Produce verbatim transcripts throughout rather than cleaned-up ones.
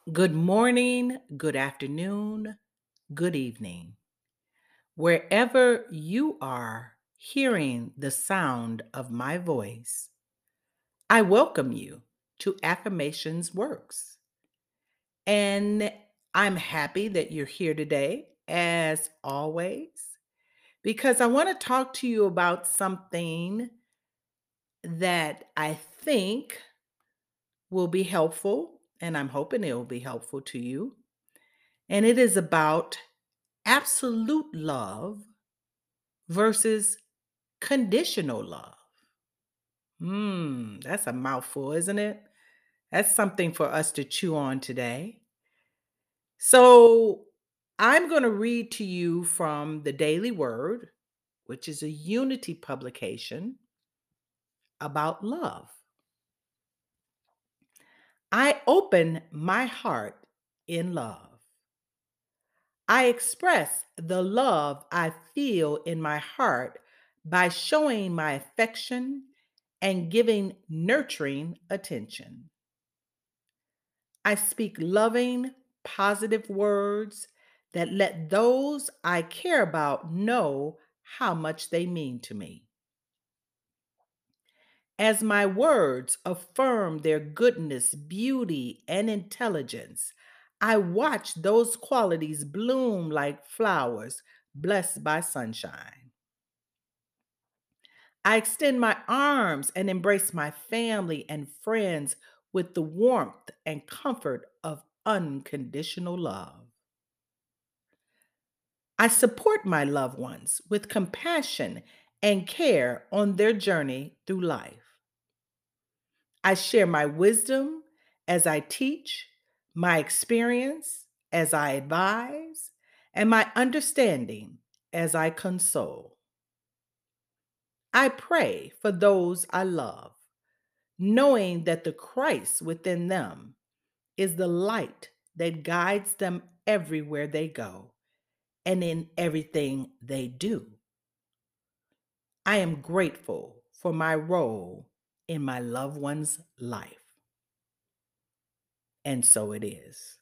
Good morning, good afternoon, good evening. Wherever you are hearing the sound of my voice, I welcome you to Affirmations Works. And I'm happy that you're here today, as always, because I want to talk to you about something that I think will be helpful, and I'm hoping it will be helpful to you. And it is about absolute love versus conditional love. Hmm, that's a mouthful, isn't it? That's something for us to chew on today. So, I'm going to read to you from the Daily Word, which is a unity publication about love. I open my heart in love. I express the love I feel in my heart by showing my affection and giving nurturing attention. I speak loving, positive words that let those I care about know how much they mean to me. As my words affirm their goodness, beauty, and intelligence, I watch those qualities bloom like flowers blessed by sunshine. I extend my arms and embrace my family and friends with the warmth and comfort of unconditional love. I support my loved ones with compassion and care on their journey through life. I share my wisdom as I teach, my experience as I advise, and my understanding as I console. I pray for those I love, knowing that the Christ within them is the light that guides them everywhere they go and in everything they do. I am grateful for my role in my loved one's life. And so it is.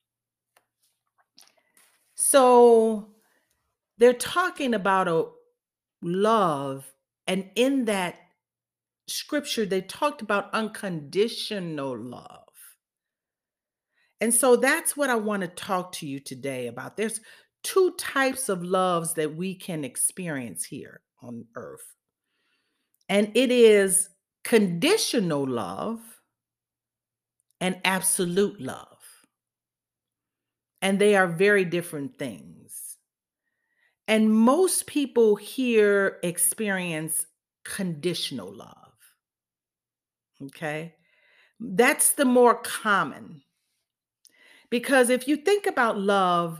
So they're talking about a love, and in that scripture, they talked about unconditional love. And so that's what I want to talk to you today about. There's two types of loves that we can experience here on earth. And it is conditional love and absolute love. And they are very different things. And most people here experience conditional love. Okay. That's the more common. Because if you think about love,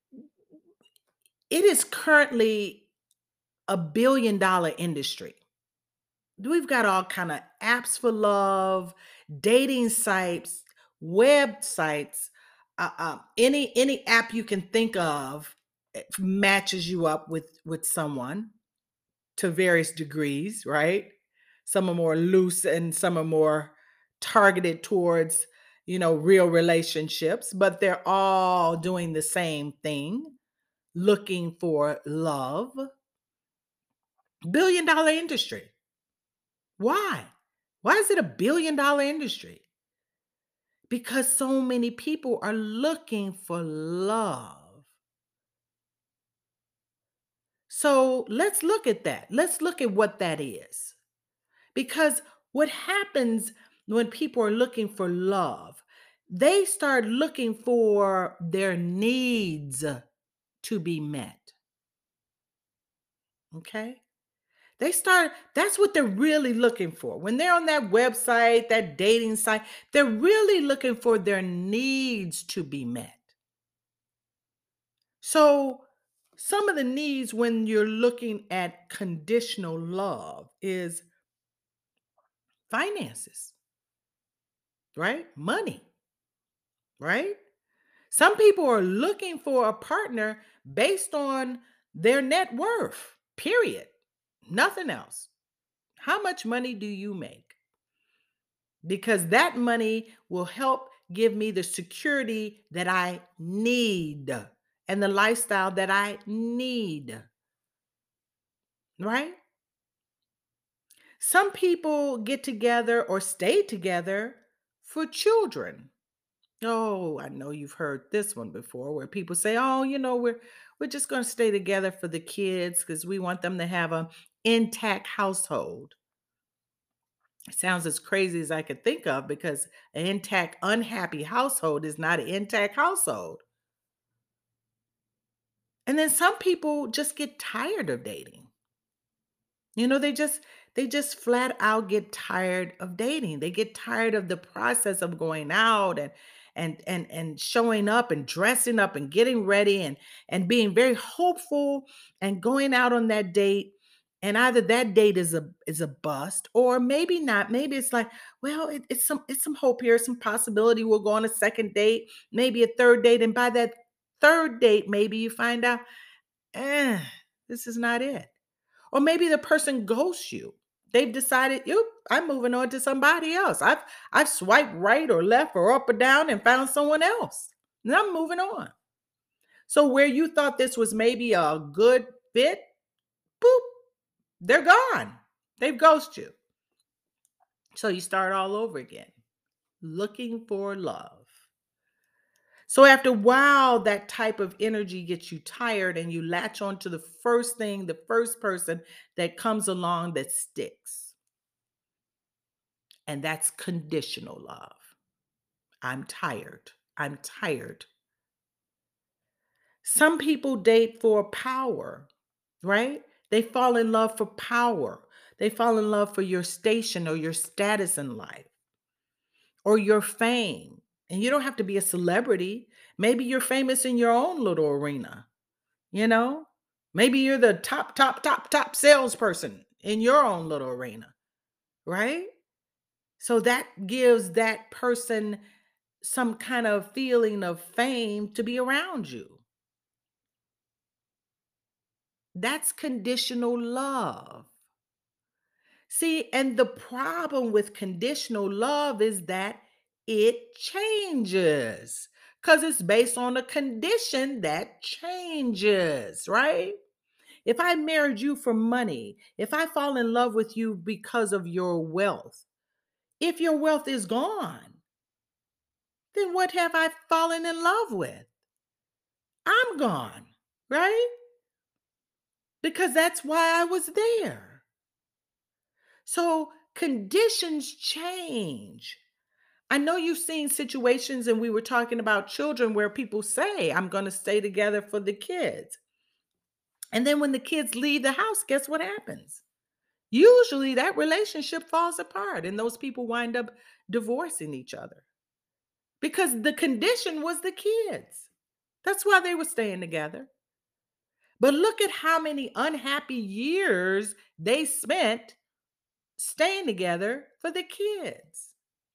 it is currently a billion dollar industry. We've got all kind of apps for love, dating sites, websites, uh, uh, any any app you can think of eh, matches you up with with someone to various degrees, right? Some are more loose and some are more targeted towards, you know, real relationships, but they're all doing the same thing, looking for love. Billion dollar industry. Why? Why is it a billion dollar industry? Because so many people are looking for love. So let's look at that. Let's look at what that is. Because what happens when people are looking for love, they start looking for their needs to be met. Okay? They start, that's what they're really looking for. When they're on that website, that dating site, they're really looking for their needs to be met. So, some of the needs when you're looking at conditional love is finances, right? Money, right? Some people are looking for a partner based on their net worth, period. Nothing else. How much money do you make? Because that money will help give me the security that I need and the lifestyle that I need, right? Some people get together or stay together for children. Oh, I know you've heard this one before where people say, "Oh, you know, we're we're just going to stay together for the kids because we want them to have a intact household." It sounds as crazy as I could think of because an intact unhappy household is not an intact household. And then some people just get tired of dating. You know, they just they just flat out get tired of dating. They get tired of the process of going out and and and and showing up and dressing up and getting ready and and being very hopeful and going out on that date. And either that date is a is a bust or maybe not. Maybe it's like, well, it, it's some it's some hope here, some possibility we'll go on a second date, maybe a third date, and by that third date, maybe you find out, eh, this is not it. Or maybe the person ghosts you. They've decided, you, I'm moving on to somebody else. I've I've swiped right or left or up or down and found someone else. And I'm moving on. So where you thought this was maybe a good fit, boop, they're gone. They've ghosted you. So you start all over again, looking for love. So after a while, that type of energy gets you tired and you latch on to the first thing, the first person that comes along that sticks. And that's conditional love. I'm tired. I'm tired. Some people date for power, right? They fall in love for power. They fall in love for your station or your status in life or your fame. And you don't have to be a celebrity. Maybe you're famous in your own little arena, you know? Maybe you're the top, top, top, top salesperson in your own little arena, right? So that gives that person some kind of feeling of fame to be around you. That's conditional love. See, and the problem with conditional love is that it changes because it's based on a condition that changes, right? If I married you for money, if I fall in love with you because of your wealth, if your wealth is gone, then what have I fallen in love with? I'm gone, right? Because that's why I was there. So conditions change. I know you've seen situations, and we were talking about children where people say, I'm going to stay together for the kids. And then when the kids leave the house, guess what happens? Usually that relationship falls apart and those people wind up divorcing each other because the condition was the kids. That's why they were staying together. But look at how many unhappy years they spent staying together for the kids.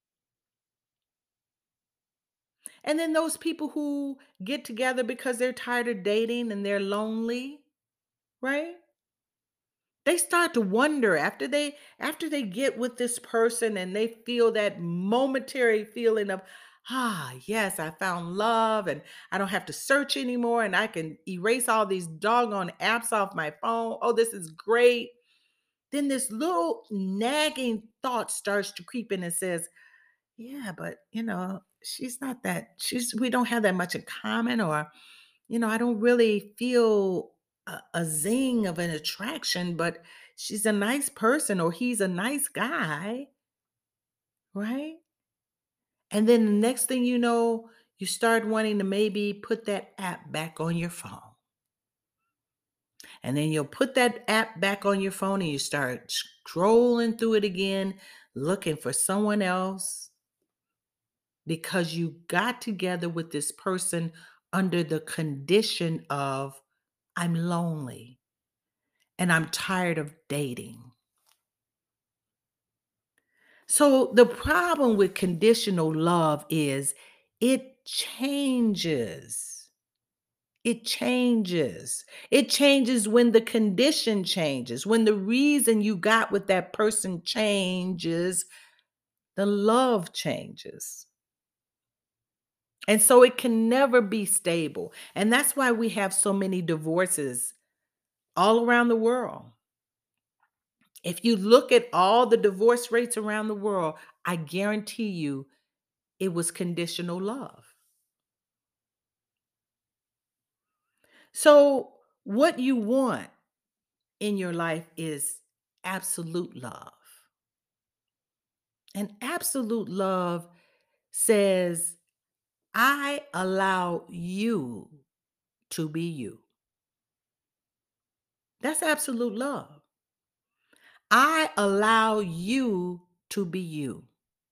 And then those people who get together because they're tired of dating and they're lonely, right? They start to wonder after they after they get with this person and they feel that momentary feeling of, ah, yes, I found love and I don't have to search anymore and I can erase all these doggone apps off my phone. Oh, this is great. Then this little nagging thought starts to creep in and says, yeah, but you know, she's not that, she's, we don't have that much in common, or, you know, I don't really feel a, a zing of an attraction, but she's a nice person or he's a nice guy, right? And then the next thing you know, you start wanting to maybe put that app back on your phone. And then you'll put that app back on your phone and you start scrolling through it again, looking for someone else because you got together with this person under the condition of, I'm lonely and I'm tired of dating. So the problem with conditional love is it changes. It changes. It changes when the condition changes, when the reason you got with that person changes, the love changes. And so it can never be stable. And that's why we have so many divorces all around the world. If you look at all the divorce rates around the world, I guarantee you it was conditional love. So, what you want in your life is absolute love. And absolute love says, I allow you to be you. That's absolute love. I allow you to be you.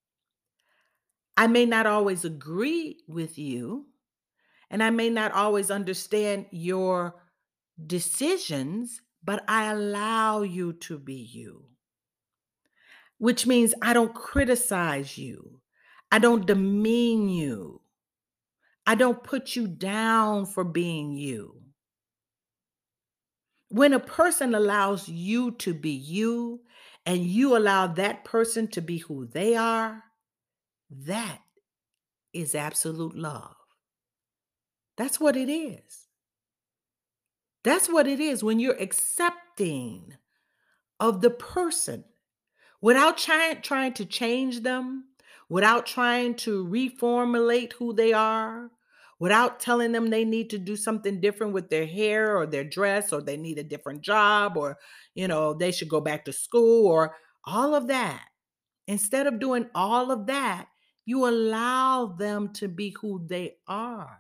I may not always agree with you, and I may not always understand your decisions, but I allow you to be you, which means I don't criticize you. I don't demean you. I don't put you down for being you. When a person allows you to be you and you allow that person to be who they are, that is absolute love. That's what it is. That's what it is when you're accepting of the person without trying trying to change them, without trying to reformulate who they are, without telling them they need to do something different with their hair or their dress or they need a different job or you know, they should go back to school or all of that. Instead of doing all of that, you allow them to be who they are.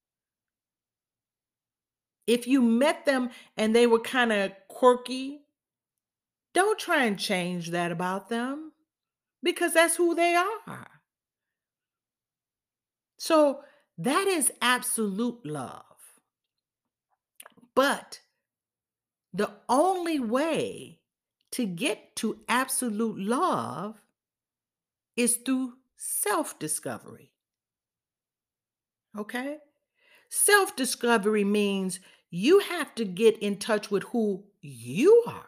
If you met them and they were kind of quirky, don't try and change that about them because that's who they are. So that is absolute love. But the only way to get to absolute love is through self discovery. Okay? Self discovery means you have to get in touch with who you are.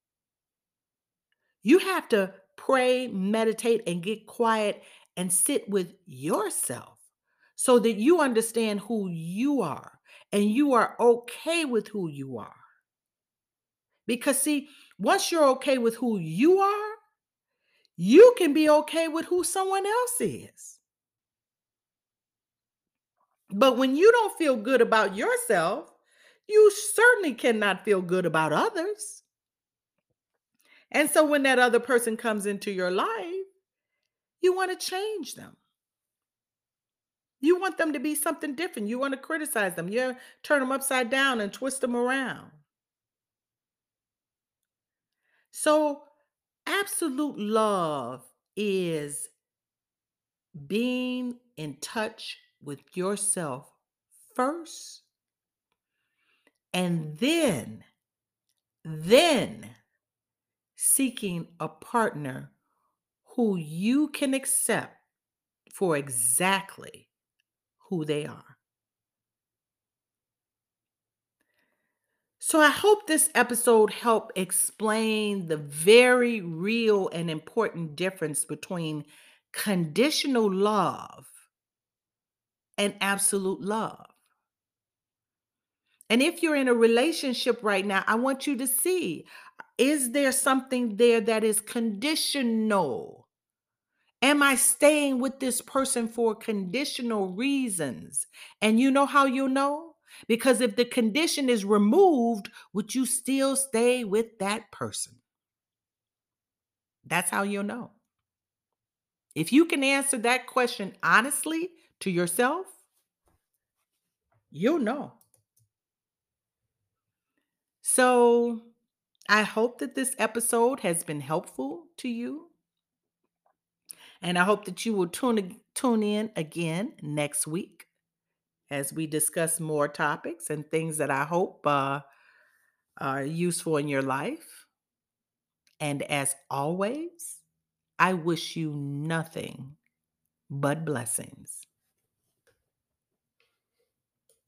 You have to pray, meditate, and get quiet and sit with yourself so that you understand who you are and you are okay with who you are. Because, see, once you're okay with who you are, you can be okay with who someone else is. But when you don't feel good about yourself, you certainly cannot feel good about others. And so when that other person comes into your life, you want to change them. You want them to be something different. You want to criticize them. You turn them upside down and twist them around. So, absolute love is being in touch with yourself first and then then seeking a partner who you can accept for exactly who they are. So I hope this episode helped explain the very real and important difference between conditional love and absolute love. And if you're in a relationship right now, I want you to see, is there something there that is conditional? Am I staying with this person for conditional reasons? And you know how you know? Because if the condition is removed, would you still stay with that person? That's how you'll know. If you can answer that question honestly to yourself, you'll know. So I hope that this episode has been helpful to you. And I hope that you will tune, tune in again next week as we discuss more topics and things that I hope uh, are useful in your life. And as always, I wish you nothing but blessings.